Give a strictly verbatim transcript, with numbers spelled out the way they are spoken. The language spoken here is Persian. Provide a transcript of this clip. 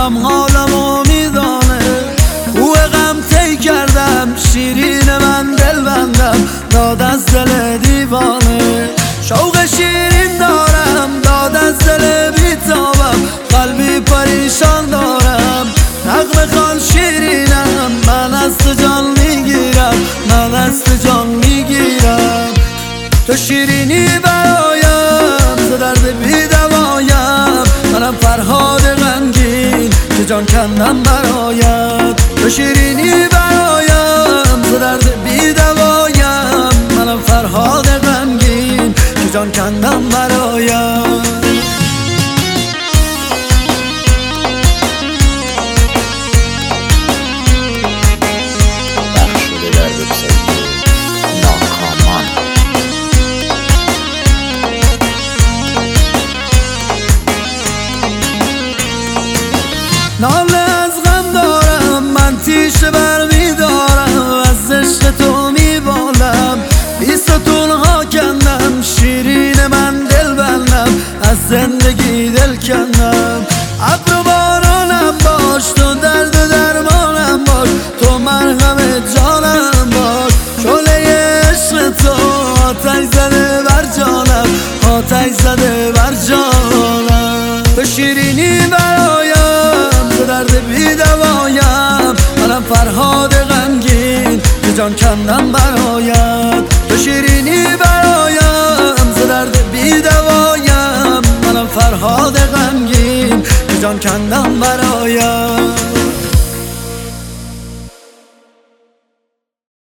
هم حالمو میدانه. او غم تی کردم شیرین من دل بندم داد از دل دیوانه. شوق شیرین دارم داد از دل بیتابم قلبی پریشان دارم. نغمه خوان شیرینم من از تو جان میگیرم من از تو جان میگیرم. تو شیرینی برایم ز درد بی دوایم منم فرهاد غمگین که جان کندم برایت. تو شیرینی برایم ز درد بی دوایم منم فرهاد غمگین که جان کندم برایت. ناله از غم دارم من تیشه بر میدارم از عشق تو میبالم. بیستون ها کندم شیرین من دل بندم از زندگی دل کندم. ابر و بارانم باش تو درد و درمانم باش تو مرهم جانم باش. شعله عشق تو آتش زده بر جانم آتش زده بر جانم. تو شیرینی برایم ز درد بی دوایم منم فرهاد غمگین که جان کندم برایت. تو شیرینی برایم ز درد بی دوایم منم فرهاد غمگین که جان کندم برایت.